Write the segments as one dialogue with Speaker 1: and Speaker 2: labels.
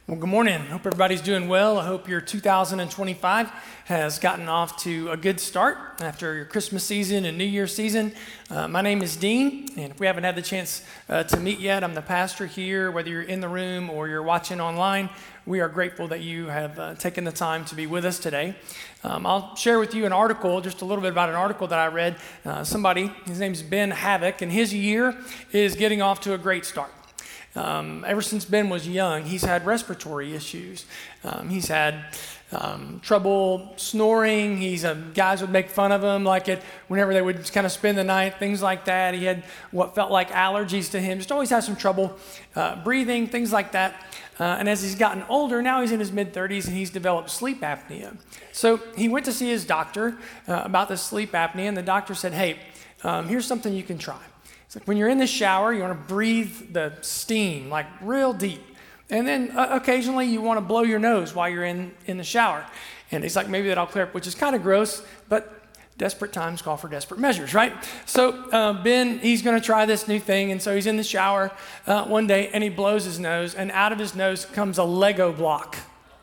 Speaker 1: Well, good morning. Hope everybody's doing well. I hope your 2025 has gotten off to a good start after your Christmas season and New Year's season. My name is Dean, and if we haven't had the chance to meet yet, I'm the pastor here. Whether you're in the room or you're watching online, we are grateful that you have taken the time to be with us today. I'll share with you an article, just a little bit about an article that I read. His name's Ben Havoc, and his year is getting off to a great start. Ever since Ben was young, he's had respiratory issues. He's had trouble snoring. Guys would make fun of him whenever they would kind of spend the night, things like that. He had what felt like allergies to him. Just always had some trouble breathing, things like that. And as he's gotten older, now he's in his mid-30s and he's developed sleep apnea. So he went to see his doctor about the sleep apnea, and the doctor said, hey, here's something you can try. It's like when you're in the shower, you want to breathe the steam like real deep. And then occasionally you want to blow your nose while you're in the shower. And he's like, maybe that'll clear up, which is kind of gross, but desperate times call for desperate measures, right? So Ben, he's going to try this new thing. And so he's in the shower one day and he blows his nose, and out of his nose comes a Lego block,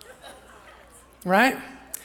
Speaker 1: right?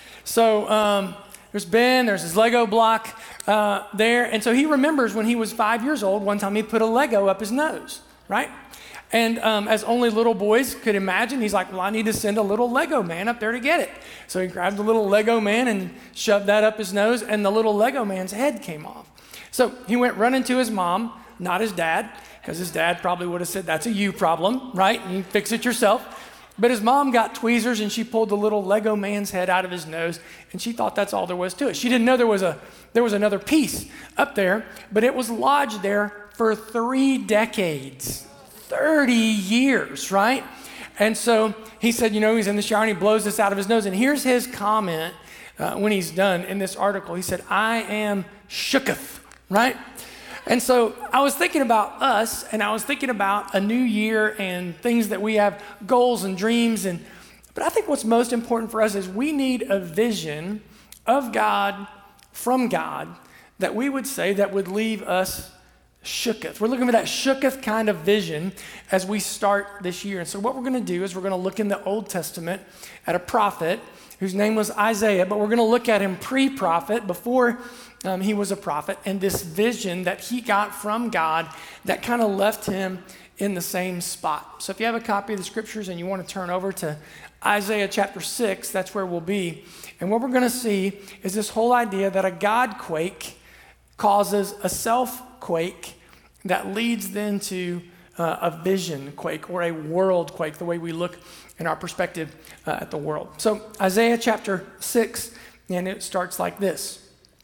Speaker 1: So there's Ben, there's his Lego block there. And so he remembers when he was 5 years old, one time he put a Lego up his nose, right? And as only little boys could imagine, he's like, well, I need to send a little Lego man up there to get it. So he grabbed the little Lego man and shoved that up his nose, and the little Lego man's head came off. So he went running to his mom, not his dad, because his dad probably would have said, that's a you problem, right? You fix it yourself. But his mom got tweezers and she pulled the little Lego man's head out of his nose, and she thought that's all there was to it. She didn't know there was another piece up there, but it was lodged there for 3 decades, 30 years, right? And so he said, he's in the shower and he blows this out of his nose. And here's his comment when he's done in this article. He said, I am shooketh, right? And so I was thinking about us, and I was thinking about a new year and things that we have, goals and dreams. But I think what's most important for us is we need a vision of God, from God, that we would say that would leave us shooketh. We're looking for that shooketh kind of vision as we start this year. And so what we're going to do is we're going to look in the Old Testament at a prophet whose name was Isaiah, but we're going to look at him pre-prophet, before he was a prophet, and this vision that he got from God that kind of left him in the same spot. So if you have a copy of the scriptures and you want to turn over to Isaiah chapter 6, that's where we'll be. And what we're going to see is this whole idea that a God quake causes a self quake that leads then to a vision quake or a world quake, the way we look in our perspective at the world. So Isaiah chapter 6, and it starts like this.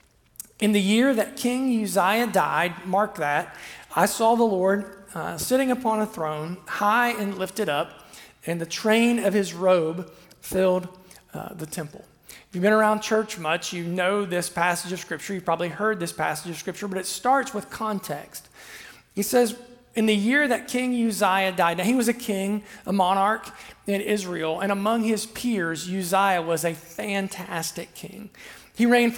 Speaker 1: In the year that King Uzziah died, mark that, I saw the Lord sitting upon a throne, high and lifted up, and the train of his robe filled the temple. If you've been around church much, you know this passage of Scripture. You've probably heard this passage of Scripture, but it starts with context. He says, in the year that King Uzziah died, now he was a king, a monarch in Israel, and among his peers, Uzziah was a fantastic king. He reigned for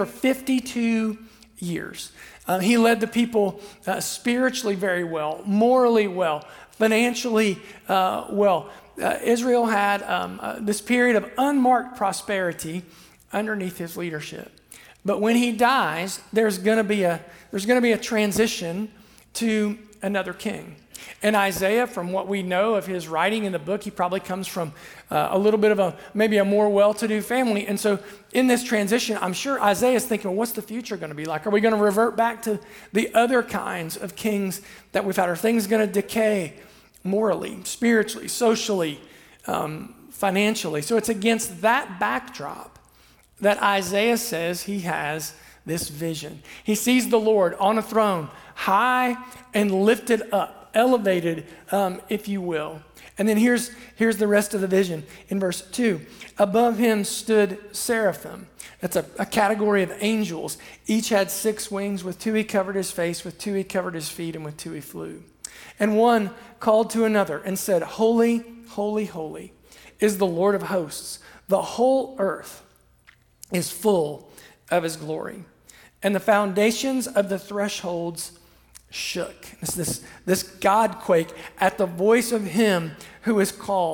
Speaker 1: 52 years. He led the people spiritually very well, morally well, financially well. Israel had this period of unmarked prosperity underneath his leadership. But when he dies, there's going to be a transition to another king. And Isaiah, from what we know of his writing in the book, he probably comes from a little bit of maybe a more well-to-do family. And so in this transition, I'm sure Isaiah is thinking, well, what's the future going to be like? Are we going to revert back to the other kinds of kings that we've had? Are things going to decay morally, spiritually, socially, financially? So it's against that backdrop that Isaiah says he has this vision. He sees the Lord on a throne, high and lifted up, elevated, if you will. And then here's the rest of the vision in verse 2. Above him stood seraphim. That's a category of angels. Each had 6 wings. With 2 he covered his face, with 2 he covered his feet, and with 2 he flew. And one called to another and said, Holy, holy, holy is the Lord of hosts. The whole earth is full of his glory. And the foundations of the thresholds shook. It's this God quake at the voice of him who is called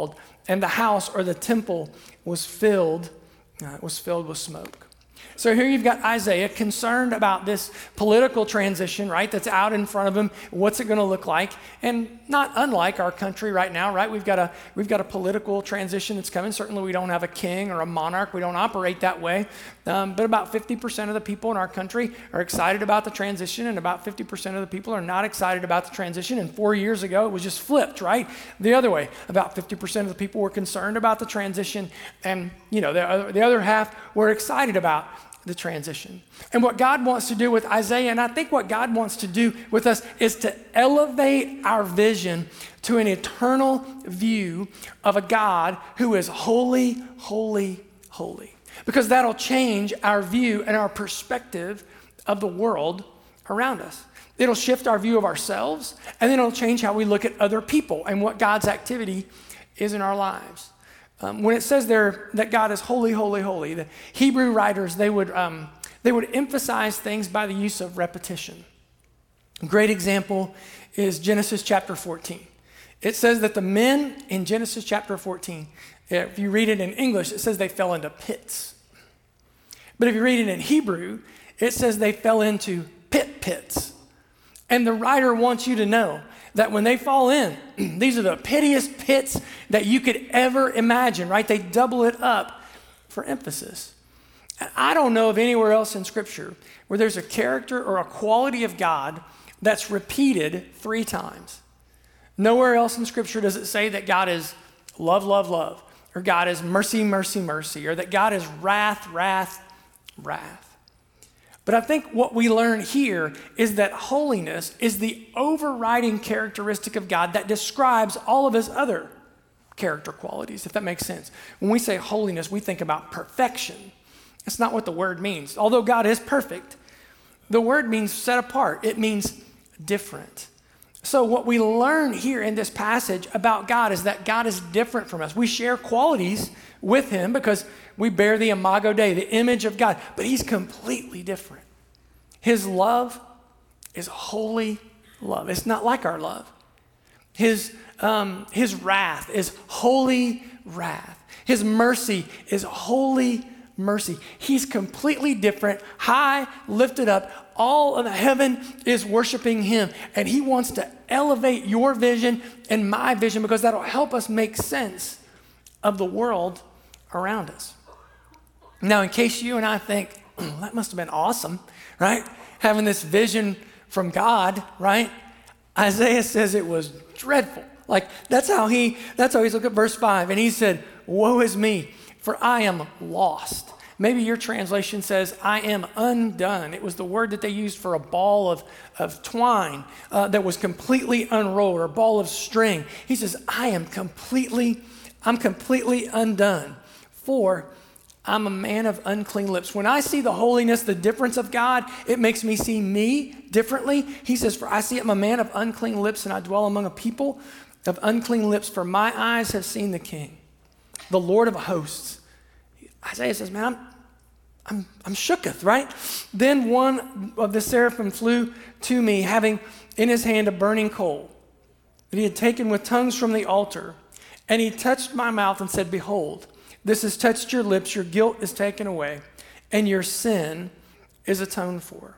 Speaker 1: and the house or the temple was filled with smoke. So here you've got Isaiah concerned about this political transition, right, that's out in front of him. What's it going to look like? And not unlike our country right now, right? We've got a political transition that's coming. Certainly we don't have a king or a monarch. We don't operate that way. But about 50% of the people in our country are excited about the transition, and about 50% of the people are not excited about the transition. And 4 years ago, it was just flipped, right? The other way. About 50% of the people were concerned about the transition, and the other half were excited about the transition. And what God wants to do with Isaiah, and I think what God wants to do with us, is to elevate our vision to an eternal view of a God who is holy, holy, holy. Because that'll change our view and our perspective of the world around us. It'll shift our view of ourselves, and then it'll change how we look at other people and what God's activity is in our lives. When it says there that God is holy, holy, holy, the Hebrew writers, they would emphasize things by the use of repetition. A great example is Genesis chapter 14. It says that the men in Genesis chapter 14, if you read it in English, it says they fell into pits. But if you read it in Hebrew, it says they fell into pits. And the writer wants you to know that when they fall in, these are the pitiest pits that you could ever imagine, right? They double it up for emphasis. And I don't know of anywhere else in Scripture where there's a character or a quality of God that's repeated 3 times. Nowhere else in Scripture does it say that God is love, love, love, or God is mercy, mercy, mercy, or that God is wrath, wrath, wrath. But I think what we learn here is that holiness is the overriding characteristic of God that describes all of his other character qualities, if that makes sense. When we say holiness, we think about perfection. That's not what the word means. Although God is perfect, the word means set apart. It means different. So what we learn here in this passage about God is that God is different from us. We share qualities with him because we bear the imago Dei, the image of God, but he's completely different. His love is holy love. It's not like our love. His wrath is holy wrath. His mercy is holy mercy. He's completely different, high, lifted up. All of heaven is worshiping him, and he wants to elevate your vision and my vision because that'll help us make sense of the world around us. Now, in case you and I think, that must have been awesome, right? Having this vision from God, right? Isaiah says it was dreadful. Like, that's how he's look at verse 5, and he said, woe is me, for I am lost. Maybe your translation says, I am undone. It was the word that they used for a ball of twine that was completely unrolled, or a ball of string. He says, I'm completely undone, for I'm a man of unclean lips. When I see the holiness, the difference of God, it makes me see me differently. He says, for I see I'm a man of unclean lips, and I dwell among a people of unclean lips, for my eyes have seen the King, the Lord of hosts. Isaiah says, man, I'm shooketh, right? Then one of the seraphim flew to me, having in his hand a burning coal that he had taken with tongues from the altar. And he touched my mouth and said, behold, this has touched your lips, your guilt is taken away, and your sin is atoned for.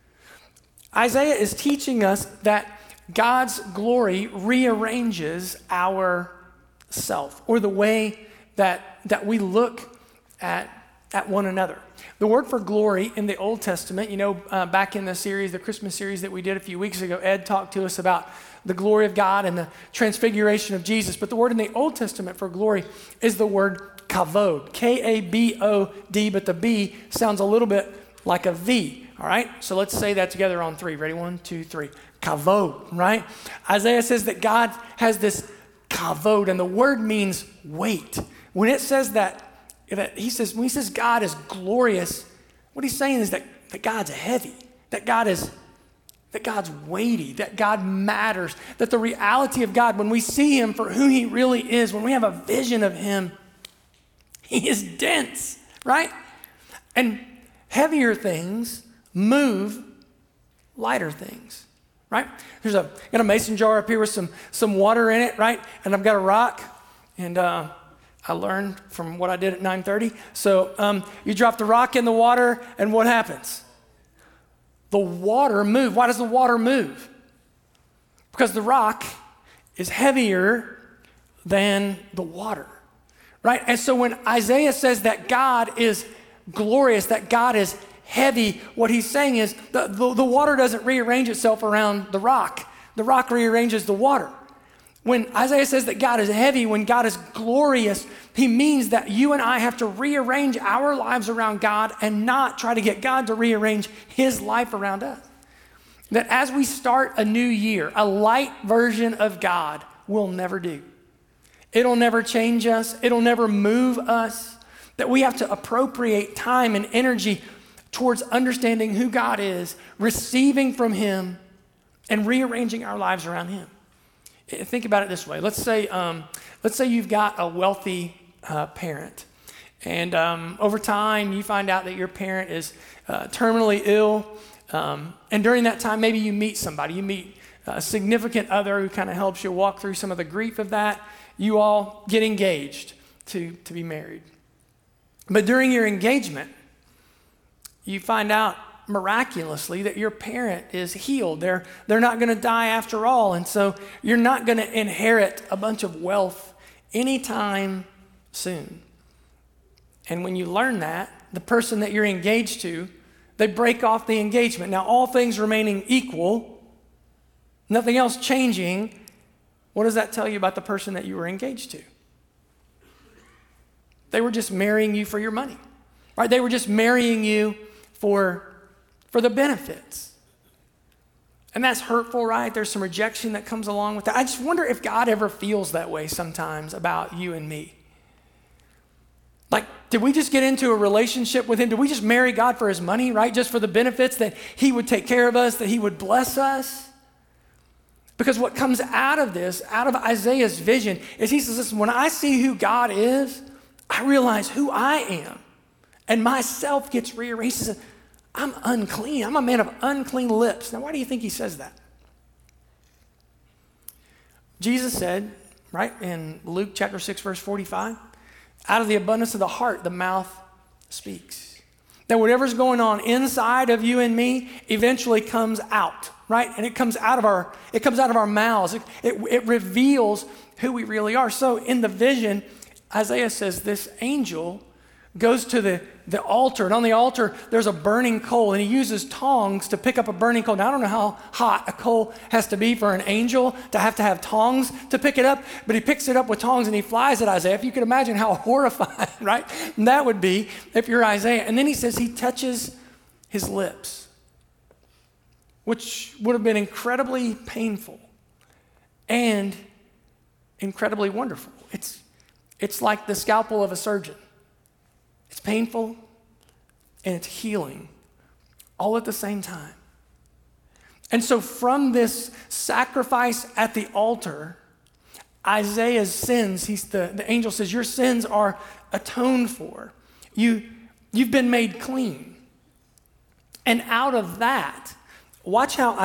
Speaker 1: Isaiah is teaching us that God's glory rearranges our self, or the way that we look at one another. The word for glory in the Old Testament, back in the Christmas series that we did a few weeks ago, Ed talked to us about the glory of God and the transfiguration of Jesus. But the word in the Old Testament for glory is the word kavod, K-A-B-O-D, but the B sounds a little bit like a V, all right? So let's say that together on 3. Ready? 1, 2, 3. Kavod, right? Isaiah says that God has this kavod, and the word means weight. When it says when he says God is glorious, what he's saying is that God's heavy, that God's weighty, that God matters, that the reality of God, when we see him for who he really is, when we have a vision of him, he is dense, right? And heavier things move lighter things, right? Got a mason jar up here with some water in it, right? And I've got a rock, And I learned from what I did at 9:30. So you drop the rock in the water, and what happens? The water moves. Why does the water move? Because the rock is heavier than the water, right? And so when Isaiah says that God is glorious, that God is heavy, what he's saying is the water doesn't rearrange itself around the rock. The rock rearranges the water. When Isaiah says that God is heavy, when God is glorious, he means that you and I have to rearrange our lives around God and not try to get God to rearrange his life around us. That as we start a new year, a light version of God will never do. It'll never change us. It'll never move us. That we have to appropriate time and energy towards understanding who God is, receiving from him, and rearranging our lives around him. Think about it this way. Let's say you've got a wealthy parent, and over time you find out that your parent is terminally ill, and during that time maybe you meet somebody. You meet a significant other who kind of helps you walk through some of the grief of that. You all get engaged to be married. But during your engagement, you find out miraculously that your parent is healed. They're not going to die after all. And so you're not going to inherit a bunch of wealth anytime soon. And when you learn that, the person that you're engaged to, they break off the engagement. Now, all things remaining equal, nothing else changing, what does that tell you about the person that you were engaged to? They were just marrying you for your money, right? They were just marrying you for the benefits. And that's hurtful, right? There's some rejection that comes along with that. I just wonder if God ever feels that way sometimes about you and me. Like, did we just get into a relationship with him? Did we just marry God for his money, right? Just for the benefits that he would take care of us, that he would bless us? Because what comes out of this, out of Isaiah's vision, is he says, listen, when I see who God is, I realize who I am. And myself gets rearranged. He says, I'm unclean. I'm a man of unclean lips. Now, why do you think he says that? Jesus said, right, in Luke chapter 6, verse 45, out of the abundance of the heart, the mouth speaks. That whatever's going on inside of you and me eventually comes out, right? And it comes out of our mouths. It reveals who we really are. So in the vision, Isaiah says this angel goes to the altar, and on the altar there's a burning coal, and he uses tongs to pick up a burning coal. Now, I don't know how hot a coal has to be for an angel to have tongs to pick it up, but he picks it up with tongs and he flies at Isaiah. If you could imagine how horrifying, right, that would be if you're Isaiah. And then he says he touches his lips, which would have been incredibly painful and incredibly wonderful. It's like the scalpel of a surgeon. It's painful and it's healing all at the same time. And so from this sacrifice at the altar, Isaiah's sins, the angel says, your sins are atoned for. You've been made clean. And out of that, watch how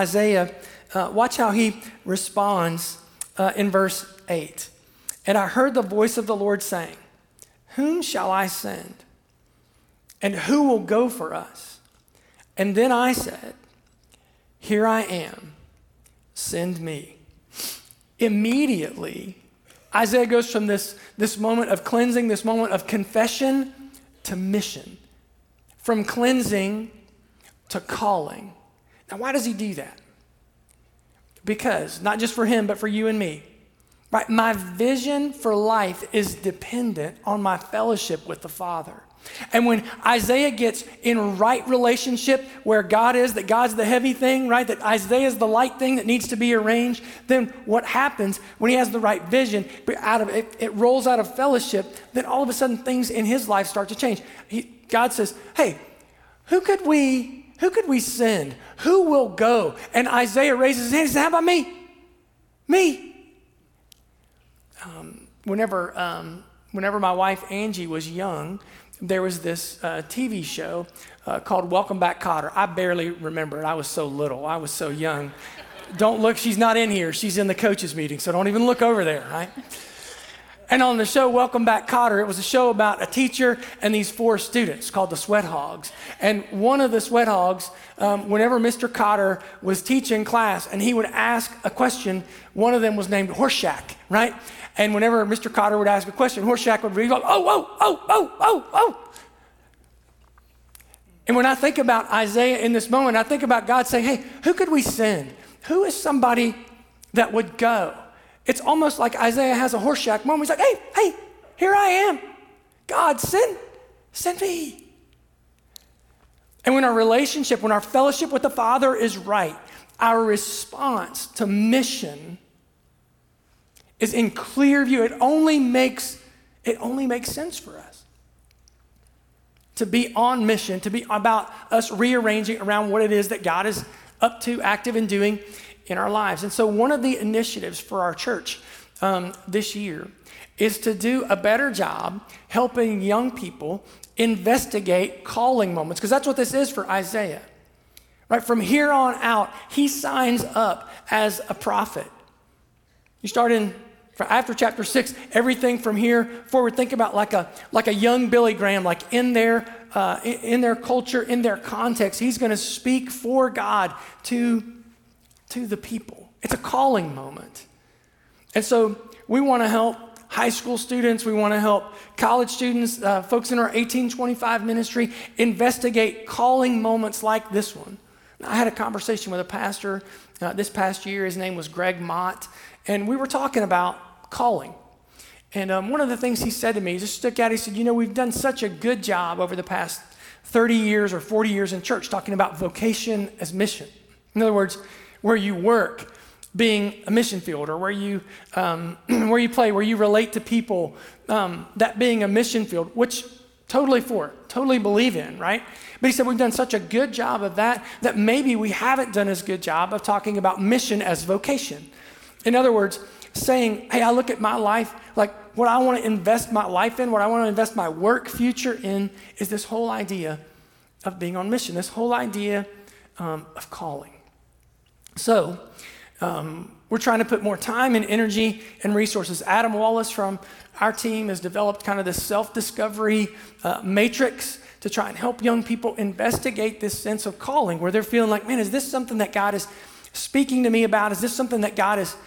Speaker 1: he responds in verse 8. And I heard the voice of the Lord saying, whom shall I send? And who will go for us? And then I said, here I am, send me. Immediately, Isaiah goes from this moment of cleansing, this moment of confession to mission. From cleansing to calling. Now, why does he do that? Because, not just for him, but for you and me. Right? My vision for life is dependent on my fellowship with the Father. And when Isaiah gets in right relationship where God is, that God's the heavy thing, right? That Isaiah is the light thing that needs to be arranged, then what happens when he has the right vision, out of it rolls out of fellowship, then all of a sudden things in his life start to change. God says, hey, who could we send? Who will go? And Isaiah raises his hand and says, how about me? Me. Whenever my wife Angie was young, there was this TV show called Welcome Back, Kotter. I barely remember it. I was so little. I was so young. Don't look. She's not in here. She's in the coaches meeting, so don't even look over there, right? And on the show, Welcome Back, Kotter, it was a show about a teacher and these 4 students called the Sweat Hogs. And one of the Sweat Hogs, whenever Mr. Kotter was teaching class and he would ask a question, one of them was named Horshack, right? And whenever Mr. Kotter would ask a question, Horshack would go, oh. And when I think about Isaiah in this moment, I think about God saying, hey, who could we send? Who is somebody that would go? It's almost like Isaiah has a Horshack moment. He's like, hey, here I am. God, send me. And when our relationship, when our fellowship with the Father is right, our response to mission is in clear view. It only makes sense for us to be on mission, to be about us rearranging around what it is that God is up to, active and doing in our lives. And so one of the initiatives for our church this year is to do a better job helping young people investigate calling moments, because that's what this is for Isaiah. Right? From here on out, he signs up as a prophet. You start after chapter 6, everything from here forward, think about like a young Billy Graham, like in their culture, in their context, he's going to speak for God to the people. It's a calling moment. And so we want to help high school students, we want to help college students, folks in our 1825 ministry, investigate calling moments like this one. I had a conversation with a pastor this past year. His name was Greg Mott, and we were talking about calling. And one of the things he said to me, just stuck out, he said, we've done such a good job over the past 30 years or 40 years in church talking about vocation as mission. In other words, where you work being a mission field, or where you play, where you relate to people, that being a mission field, which totally believe in, right? But he said we've done such a good job of that maybe we haven't done as good job of talking about mission as vocation. In other words, saying, hey, I look at my life, like what I want to invest my life in, what I want to invest my work future in is this whole idea of being on mission, this whole idea of calling. So we're trying to put more time and energy and resources. Adam Wallace from our team has developed kind of this self-discovery matrix to try and help young people investigate this sense of calling, where they're feeling like, man, is this something that God is speaking to me about? Is this something that God is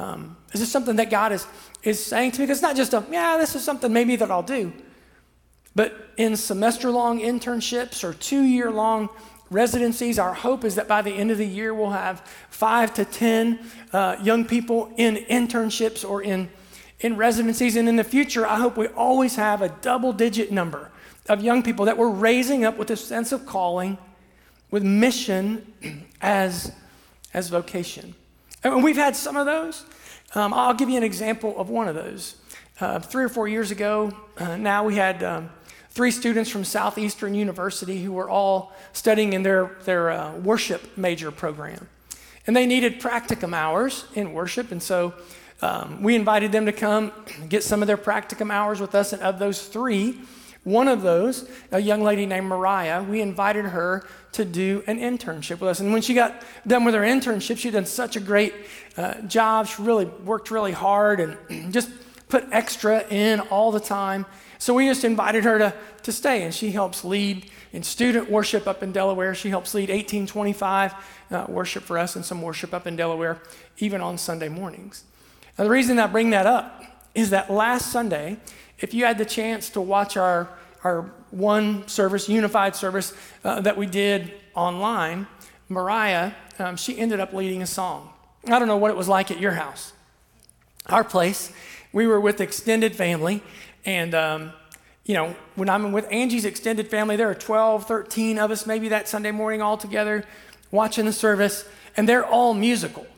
Speaker 1: saying to me? Because it's not just this is something maybe that I'll do. But in semester-long internships or 2-year-long residencies, our hope is that by the end of the year, we'll have 5 to 10 young people in internships or in residencies. And in the future, I hope we always have a double-digit number of young people that we're raising up with a sense of calling, with mission as vocation. And we've had some of those. I'll give you an example of one of those. 3 or 4 years ago, now we had 3 students from Southeastern University who were all studying in their worship major program. And they needed practicum hours in worship, and so we invited them to come get some of their practicum hours with us. And of those 3, one of those, a young lady named Mariah, we invited her to do an internship with us. And when she got done with her internship, she'd done such a great job. She really worked really hard and just put extra in all the time. So we just invited her to stay, and she helps lead in student worship up in Delaware. She helps lead 1825 worship for us and some worship up in Delaware, even on Sunday mornings. Now, the reason I bring that up is that last Sunday, if you had the chance to watch our one service, unified service that we did online, Mariah, she ended up leading a song. I don't know what it was like at your house. Our place, we were with extended family, and when I'm with Angie's extended family, there are 12, 13 of us maybe that Sunday morning all together watching the service, and they're all musical.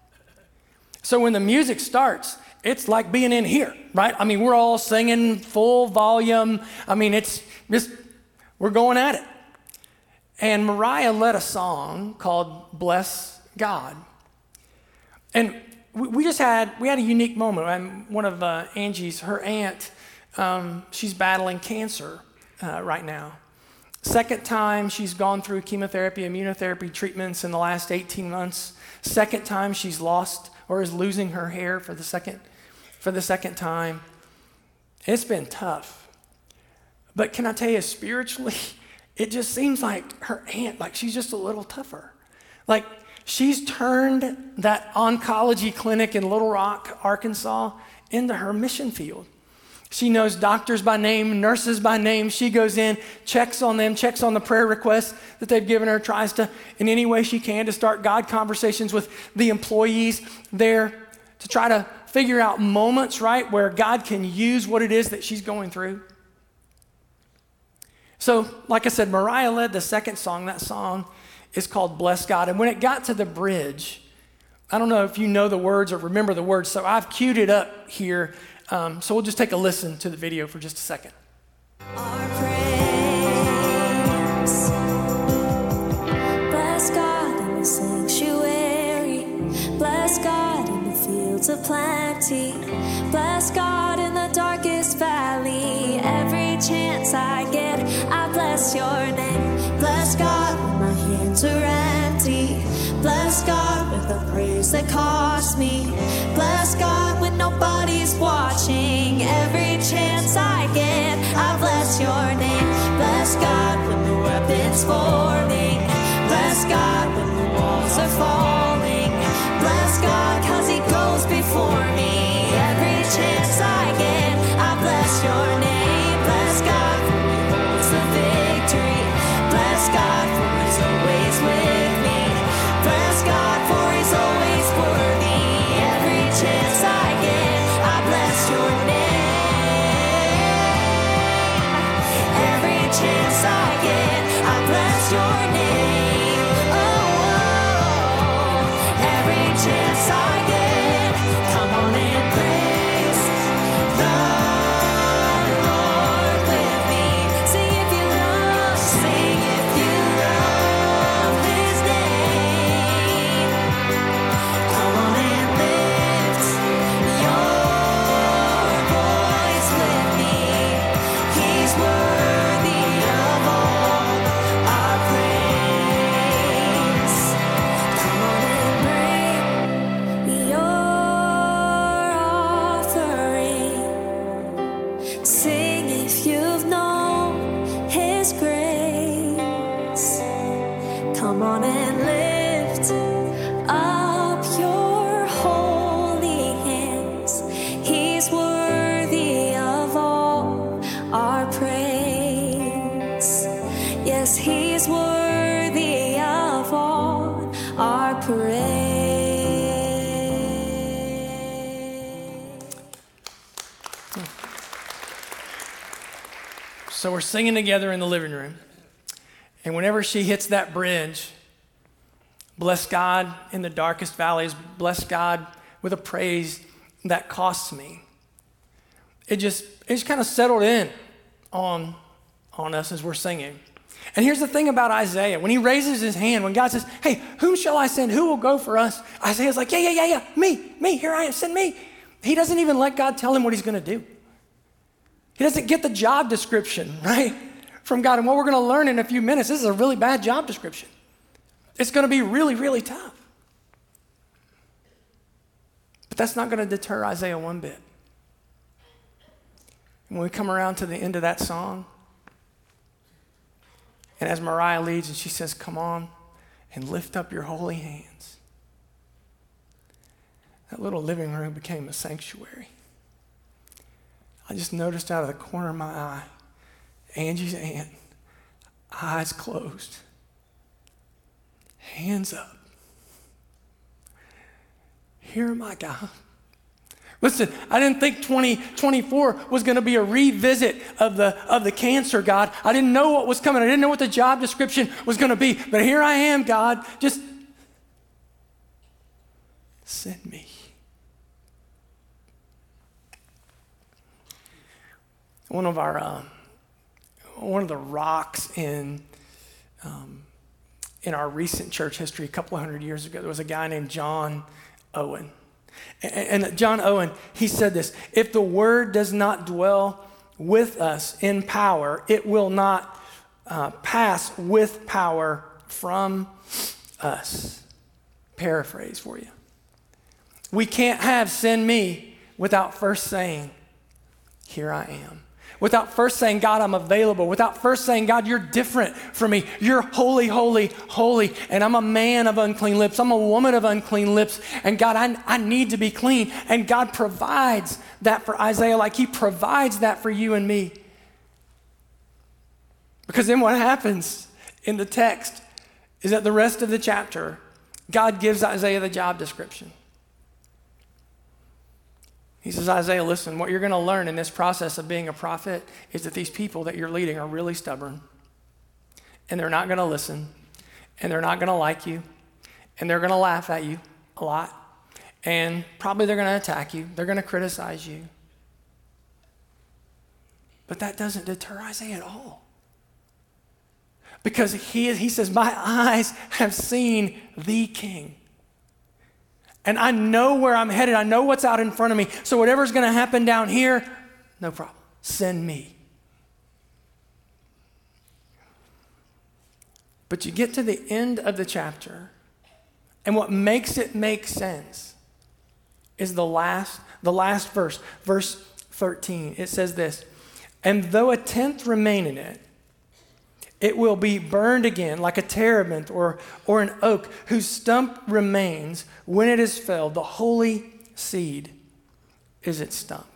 Speaker 1: So when the music starts, it's like being in here, right? I mean, we're all singing full volume. I mean, it's just, we're going at it. And Mariah led a song called Bless God. And we had a unique moment. And one of Angie's, her aunt, she's battling cancer right now. Second time she's gone through chemotherapy, immunotherapy treatments in the last 18 months. Second time she's lost or is losing her hair for the second time. It's been tough. But can I tell you, spiritually, it just seems like her aunt, like she's just a little tougher. Like she's turned that oncology clinic in Little Rock, Arkansas, into her mission field. She knows doctors by name, nurses by name. She goes in, checks on them, checks on the prayer requests that they've given her, tries to, in any way she can, to start God conversations with the employees there to try to figure out moments, right, where God can use what it is that she's going through. So, like I said, Mariah led the second song. That song is called Bless God. And when it got to the bridge, I don't know if you know the words or remember the words, so I've queued it up here. So we'll just take a listen to the video for just a second.
Speaker 2: Our praise. Bless God in the sanctuary. Bless God in the fields of plenty. Bless God in the darkest valley. Every chance I get, I bless your name. Bless God when my hands are empty. Bless God with the praise that cost me. Bless God when nobody's watching. Every chance I get, I bless your name. Bless God when the weapon's forming. Bless God when the walls are falling. Bless God 'cause he goes before me. Every chance I get, I bless your name. Bless God for he holds the victory. Bless God for he's always with me. Bless God for he's always worthy. Every chance I get, I bless your name. Every chance I get, I bless your name. Oh, every chance I get, come on and praise the Lord with me. Sing if you love his name. Come on and lift your voice with me. He's worthy of all our praise. Come on and bring your offering. Sing if you've known his grace. Come on and lift up your holy hands. He's worthy of all our praise. Yes, he's worthy of all our praise.
Speaker 1: So we're singing together in the living room. And whenever she hits that bridge, bless God in the darkest valleys, bless God with a praise that costs me. It just kind of settled in on us as we're singing. And here's the thing about Isaiah. When he raises his hand, when God says, hey, whom shall I send? Who will go for us? Isaiah's like, yeah, me, here I am, send me. He doesn't even let God tell him what he's going to do. He doesn't get the job description, right, from God. And what we're going to learn in a few minutes, this is a really bad job description. It's going to be really, really tough. But that's not going to deter Isaiah one bit. When we come around to the end of that song, and as Mariah leads and she says, come on and lift up your holy hands, that little living room became a sanctuary. I just noticed out of the corner of my eye, Angie's aunt, eyes closed, hands up. Hear my God. Listen, I didn't think 2024 was going to be a revisit of the cancer, God. I didn't know what was coming. I didn't know what the job description was going to be. But here I am, God. Just send me. One of the rocks in our recent church history, a couple of hundred years ago, there was a guy named John Owen. And John Owen, he said this: if the word does not dwell with us in power, it will not pass with power from us. Paraphrase for you. We can't have send me without first saying, here I am. Without first saying, God, I'm available. Without first saying, God, you're different from me. You're holy, holy, holy. And I'm a man of unclean lips. I'm a woman of unclean lips. And God, I need to be clean. And God provides that for Isaiah like he provides that for you and me. Because then what happens in the text is that the rest of the chapter, God gives Isaiah the job description. He says, Isaiah, listen, what you're going to learn in this process of being a prophet is that these people that you're leading are really stubborn, and they're not going to listen, and they're not going to like you, and they're going to laugh at you a lot, and probably they're going to attack you. They're going to criticize you. But that doesn't deter Isaiah at all. Because he says, my eyes have seen the King. And I know where I'm headed. I know what's out in front of me. So whatever's going to happen down here, no problem. Send me. But you get to the end of the chapter, and what makes it make sense is the last verse, verse 13. It says this, and though a tenth remain in it, it will be burned again like a terebinth or an oak whose stump remains when it is felled. The holy seed is its stump.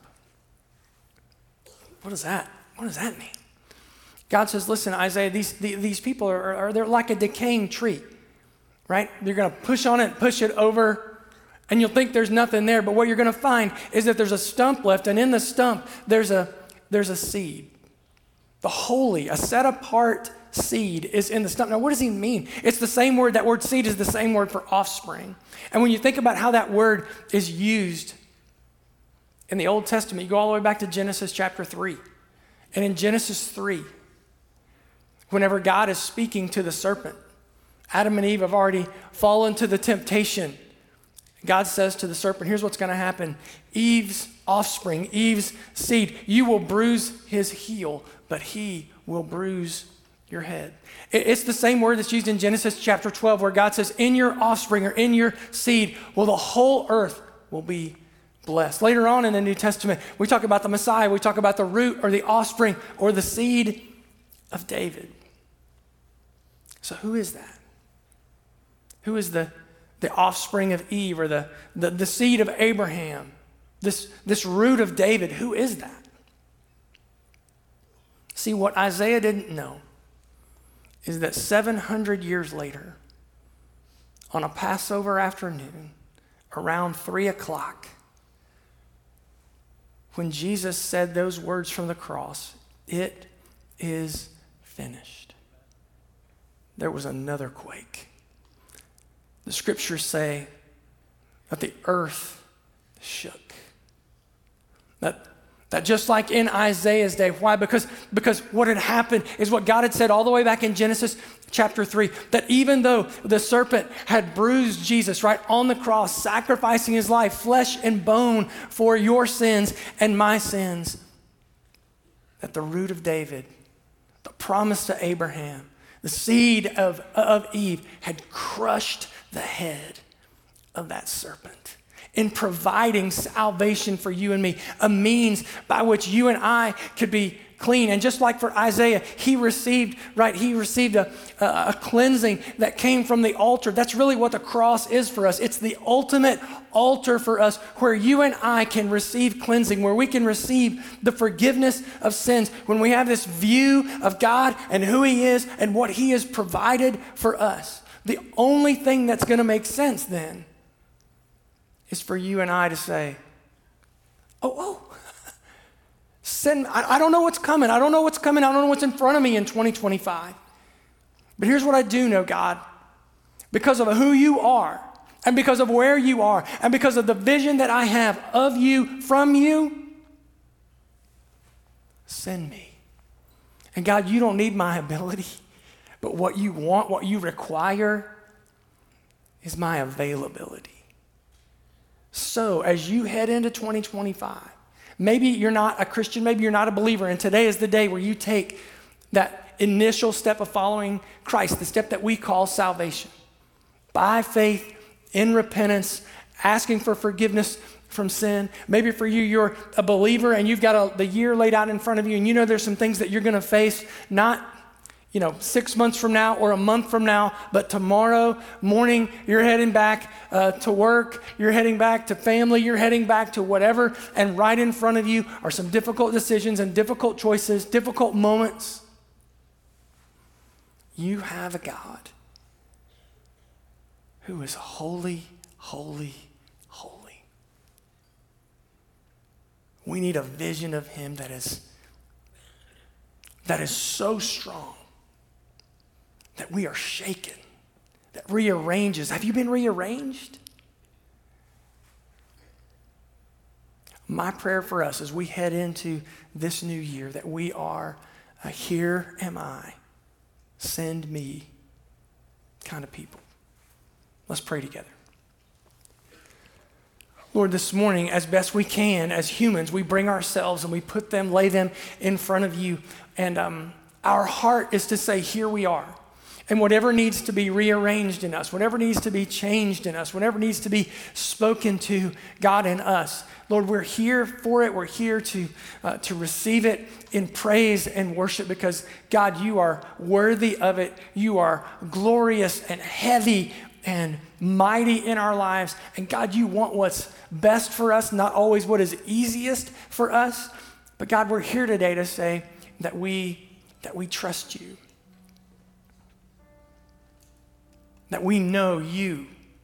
Speaker 1: What does that mean? God says, listen, Isaiah, these people they're like a decaying tree, right? You're going to push on it, push it over, and you'll think there's nothing there. But what you're going to find is that there's a stump left, and in the stump, there's a seed. The holy, a set-apart seed is in the stump. Now, what does he mean? It's the same word. That word seed is the same word for offspring. And when you think about how that word is used in the Old Testament, you go all the way back to Genesis chapter 3. And in Genesis 3, whenever God is speaking to the serpent, Adam and Eve have already fallen to the temptation. God says to the serpent, here's what's going to happen. Eve's offspring, Eve's seed, you will bruise his heel, but he will bruise your head. It's the same word that's used in Genesis chapter 12 where God says, in your offspring or in your seed, well, the whole earth will be blessed. Later on in the New Testament, we talk about the Messiah. We talk about the root or the offspring or the seed of David. So who is that? Who is the offspring of Eve or the seed of Abraham? This root of David, who is that? See, what Isaiah didn't know is that 700 years later, on a Passover afternoon, around 3 o'clock, when Jesus said those words from the cross, it is finished, there was another quake. The scriptures say that the earth shook. That just like in Isaiah's day. Why? Because what had happened is what God had said all the way back in Genesis chapter 3, that even though the serpent had bruised Jesus right on the cross, sacrificing his life, flesh and bone for your sins and my sins, that the root of David, the promise to Abraham, the seed of Eve had crushed the head of that serpent in providing salvation for you and me, a means by which you and I could be clean. And just like for Isaiah, he received a cleansing that came from the altar. That's really what the cross is for us. It's the ultimate altar for us where you and I can receive cleansing, where we can receive the forgiveness of sins, when we have this view of God and who he is and what he has provided for us. The only thing that's going to make sense then is for you and I to say, send, I don't know what's coming. I don't know what's coming. I don't know what's in front of me in 2025. But here's what I do know, God. Because of who you are, and because of where you are, and because of the vision that I have of you, from you, send me. And God, you don't need my ability, but what you want, what you require is my availability. So as you head into 2025, maybe you're not a Christian, maybe you're not a believer, and today is the day where you take that initial step of following Christ, the step that we call salvation. By faith, in repentance, asking for forgiveness from sin. Maybe for you, you're a believer and you've got the year laid out in front of you, and you know there's some things that you're going to face, not 6 months from now or a month from now, but tomorrow morning you're heading back to work, you're heading back to family, you're heading back to whatever, and right in front of you are some difficult decisions and difficult choices, difficult moments. You have a God who is holy, holy, holy. We need a vision of him that is so strong that we are shaken, that rearranges. Have you been rearranged? My prayer for us as we head into this new year, that we are a here am I, send me kind of people. Let's pray together. Lord, this morning, as best we can, as humans, we bring ourselves and we lay them in front of you. And our heart is to say, here we are. And whatever needs to be rearranged in us, whatever needs to be changed in us, whatever needs to be spoken to God in us, Lord, we're here for it. We're here to receive it in praise and worship because, God, you are worthy of it. You are glorious and heavy and mighty in our lives. And God, you want what's best for us, not always what is easiest for us. But God, we're here today to say that we trust you. That we know you,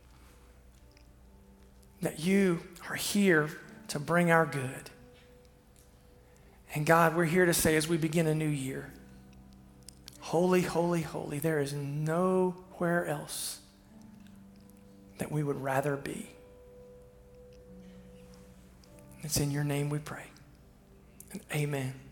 Speaker 1: that you are here to bring our good. And God, we're here to say as we begin a new year, holy, holy, holy, there is nowhere else that we would rather be. It's in your name we pray. And amen.